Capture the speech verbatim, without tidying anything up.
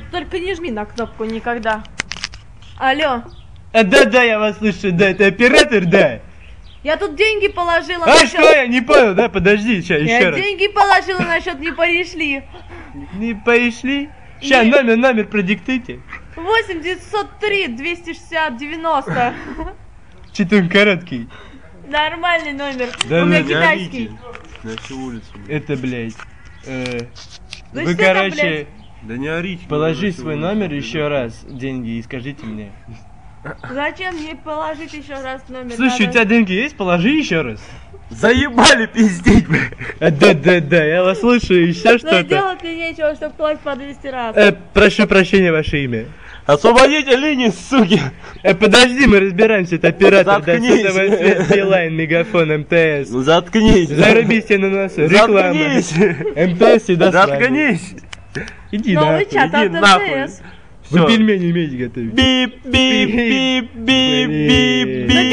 только не жми на кнопку никогда. Алло. А, да, да, я вас слышу, да, это оператор, да. Я тут деньги положила. А насчет... что, я не понял, да, подожди, сейчас, еще я раз. Я деньги положила, насчет не перешли. Не перешли? Сейчас, не... номер, номер продиктуйте. восемь девятьсот три двести шестьдесят девяносто. Че-то он короткий. Нормальный номер, да, у меня ну, китайский. На всю улицу. Это, блядь, э, да вы, короче, блядь? Да не орите. Положи свой номер еще раз, деньги, и скажите мне. Зачем мне положить еще раз номер? Слушай, надо... у тебя деньги есть? Положи еще раз. Заебали пиздеть, блядь. А, да, да, да, я вас слушаю, еще что-то. Делать ли нечего, чтобы класть по двести раз. Э, прошу прощения, ваше имя. Освободите линии, суки! Э, подожди, мы разбираемся, это оператор, да, сотовая связь, Билайн, Мегафон, МТС. Ну заткнись! Заруби себе на носу, реклама. Заткнись! МТС и до Заткнись! Иди Новый нахуй, чат иди от нахуй. МТС. Вы пельмени умеете готовить? Бип, бип, бип, бип, бип, бип.